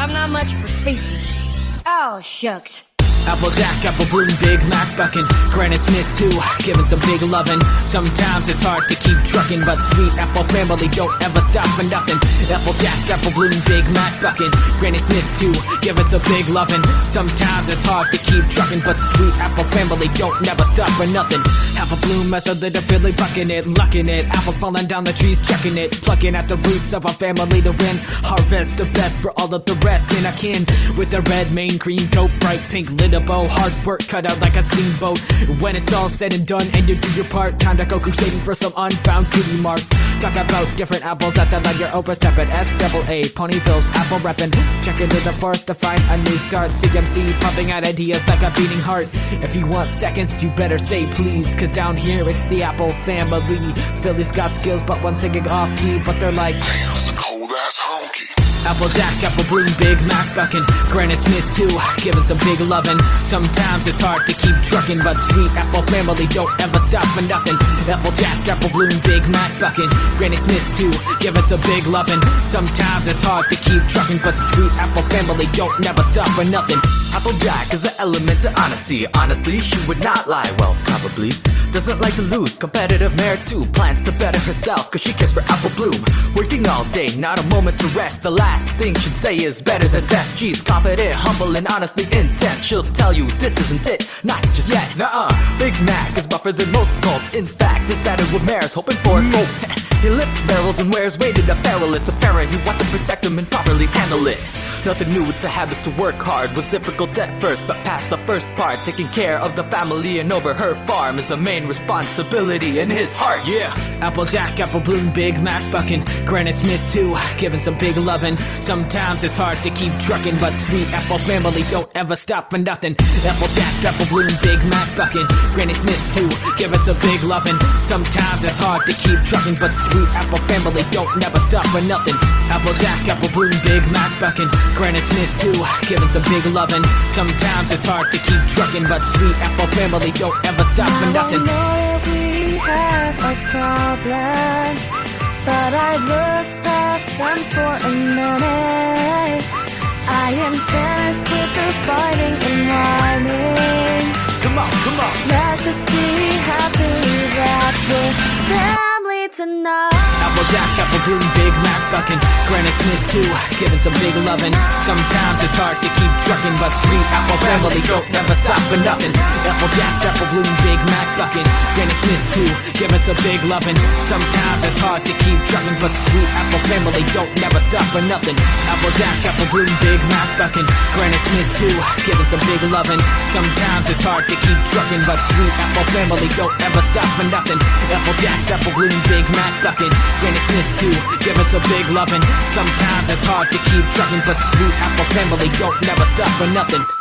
I'm not much for speeches. Oh, shucks. Applejack, Apple Bloom, Big Mac buckin', Granite Smith too, giving some big lovin'. Sometimes it's hard to keep truckin', but Sweet Apple family don't ever stop for nothing. Applejack, Apple Bloom, Big Mac buckin', Granite Smith too, giving some big lovin'. Sometimes it's hard to keep truckin', but Sweet Apple family don't never stop for nothing. Apple Bloom as a little Billy buckin' it, luckin' it. Apples falling down the trees, checking it, plucking at the roots of our family to win. Harvest the best for all of the rest in our kin, with the red mane, green coat, bright pink lid. Bow, hard work cut out like a steamboat. When it's all said and done and you do your part, time to go crusading for some unfound cutie marks. Talk about different apples that sound like your Oprah steppin'. S-double-A, Ponyville's apple reppin'. Check into the forest to find a new start. CMC pumping out ideas like a beating heart. If you want seconds, you better say please, cause down here it's the Apple family. Philly's got skills but one singing off key, but they're like, damn, that's a cold ass honky. Applejack, Apple Bloom, Big Mac buckin', Granite Smith too, giving some big lovin'. Sometimes it's hard to keep truckin', but Sweet Apple family don't ever stop for nothing. Applejack, Apple Bloom, Big Mac buckin', Granite Smith too, giving some big lovin'. Sometimes it's hard to keep truckin', but Sweet Apple family don't never stop for nothing. Applejack is the element to honesty. Honestly, she would not lie, well, probably. Doesn't like to lose, competitive mare too. Plans to better herself, cause she cares for Apple Bloom. Working all day, not a moment to rest. The last thing she'd say is better than best. She's confident, humble, and honestly intense. She'll tell you this isn't it, not just yet, nuh-uh. Big Mac is buffer than most cults. In fact, is better what Mare's hoping for. He lifts barrels and wears weighted apparel. It's apparent he wants to protect them and properly handle it. Nothing new, it's a habit to work hard. Was difficult at first, but past the first part. Taking care of the family and over her farm is the main responsibility in his heart, yeah. Applejack, Apple Bloom, Big Mac buckin', Granite Smith too, giving some big lovin'. Sometimes it's hard to keep truckin', but Sweet Apple family don't ever stop for nothing. Applejack, Apple Bloom, Big Mac buckin', Granite Smith too, giving some big lovin'. Sometimes it's hard to keep truckin', but Sweet Apple family don't never stop for nothing. Applejack, Apple Bloom, Big Mac buckin', Granite Smith too, giving some big lovin'. Sometimes it's hard to keep truckin', but Sweet Apple family don't ever stop for nothing. I know that we have our problems, but I look past them for a minute. I am finished with the fighting and whining. Come on. Let's just be happy that we're family tonight. Applejack, Apple Bloom, Big Mac buckin', Granite Smith too, giving some big lovin'. Sometimes it's hard to keep truckin', but Sweet Apple family don't never stop for nothing. Applejack, Apple Bloom, Big Mac buckin', Granite Smith too, giving some big lovin'. Sometimes it's hard to keep truckin', but Sweet Apple family don't never stop for nothing. Applejack, Apple Bloom, Big Mac buckin', Granite Smith too, giving some big lovin'. Sometimes it's hard to keep truckin', but Sweet Apple family don't ever stop for nothing. Applejack, Apple Bloom, Big Mac buckin', Granite Smith too, giving some big lovin'. Sometimes it's hard to keep truckin', but Sweet Apple family don't never stop for nothing.